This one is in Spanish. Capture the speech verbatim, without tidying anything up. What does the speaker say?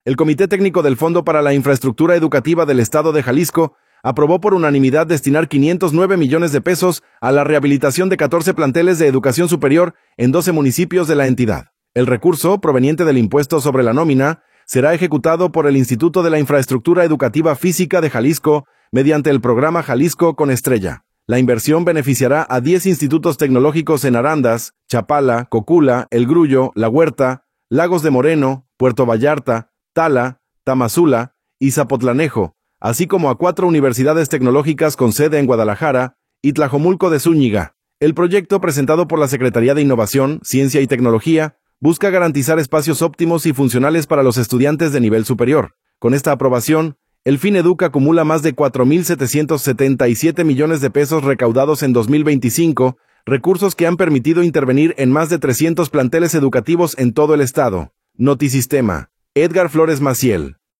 El Comité Técnico del Fondo para la Infraestructura Educativa del Estado de Jalisco aprobó por unanimidad destinar quinientos nueve millones de pesos a la rehabilitación de catorce planteles de educación superior en doce municipios de la entidad. El recurso, proveniente del impuesto sobre la nómina, será ejecutado por el Instituto de la Infraestructura Educativa Física de Jalisco mediante el programa Jalisco con Estrella. La inversión beneficiará a diez institutos tecnológicos en Arandas, Chapala, Cocula, El Grullo, La Huerta, Lagos de Moreno, Puerto Vallarta, Tala, Tamazula y Zapotlanejo, así como a cuatro universidades tecnológicas con sede en Guadalajara y Tlajomulco de Zúñiga. El proyecto, presentado por la Secretaría de Innovación, Ciencia y Tecnología, busca garantizar espacios óptimos y funcionales para los estudiantes de nivel superior. Con esta aprobación, el FinEduc acumula más de cuatro mil setecientos setenta y siete millones de pesos recaudados en dos mil veinticinco, recursos que han permitido intervenir en más de trescientos planteles educativos en todo el estado. Notisistema. Edgar Flores Maciel.